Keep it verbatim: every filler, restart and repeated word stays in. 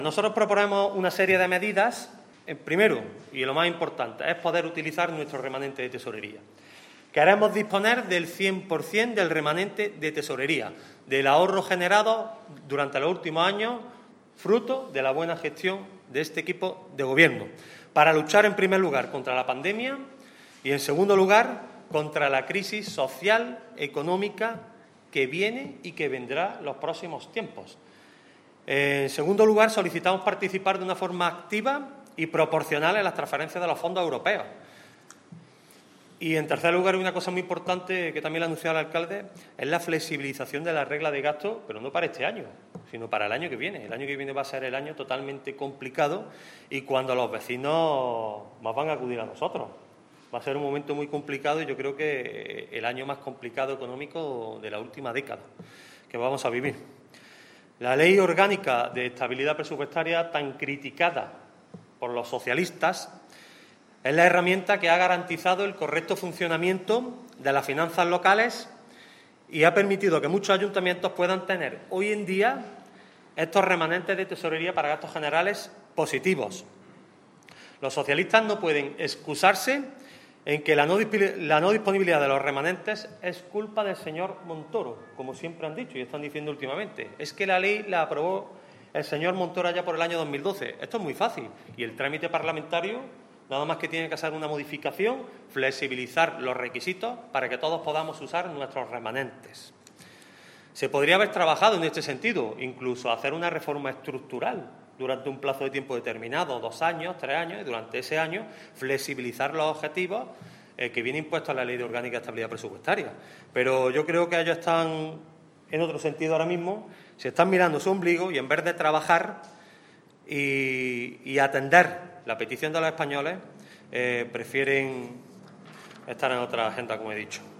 Nosotros proponemos una serie de medidas. Primero, y lo más importante, es poder utilizar nuestro remanente de tesorería. Queremos disponer del cien por cien del remanente de tesorería, del ahorro generado durante los últimos años, fruto de la buena gestión de este equipo de gobierno, para luchar, en primer lugar, contra la pandemia y, en segundo lugar, contra la crisis social, económica que viene y que vendrá en los próximos tiempos. En segundo lugar, solicitamos participar de una forma activa y proporcional en las transferencias de los fondos europeos. Y, en tercer lugar, una cosa muy importante que también le ha anunciado el alcalde, es la flexibilización de la regla de gasto, pero no para este año, sino para el año que viene. El año que viene va a ser el año totalmente complicado y cuando los vecinos más van a acudir a nosotros. Va a ser un momento muy complicado y yo creo que el año más complicado económico de la última década que vamos a vivir. La Ley Orgánica de Estabilidad Presupuestaria, tan criticada por los socialistas, es la herramienta que ha garantizado el correcto funcionamiento de las finanzas locales y ha permitido que muchos ayuntamientos puedan tener hoy en día estos remanentes de tesorería para gastos generales positivos. Los socialistas no pueden excusarse en que la no, la no disponibilidad de los remanentes es culpa del señor Montoro, como siempre han dicho y están diciendo últimamente. Es que la ley la aprobó el señor Montoro ya por el año dos mil doce. Esto es muy fácil y el trámite parlamentario nada más que tiene que hacer una modificación, flexibilizar los requisitos para que todos podamos usar nuestros remanentes. Se podría haber trabajado en este sentido, incluso hacer una reforma estructural durante un plazo de tiempo determinado, dos años, tres años, y durante ese año flexibilizar los objetivos eh, que viene impuesto a la Ley de Orgánica de Estabilidad Presupuestaria. Pero yo creo que ellos están en otro sentido ahora mismo, se están mirando su ombligo y en vez de trabajar y, y atender la petición de los españoles, eh, prefieren estar en otra agenda, como he dicho.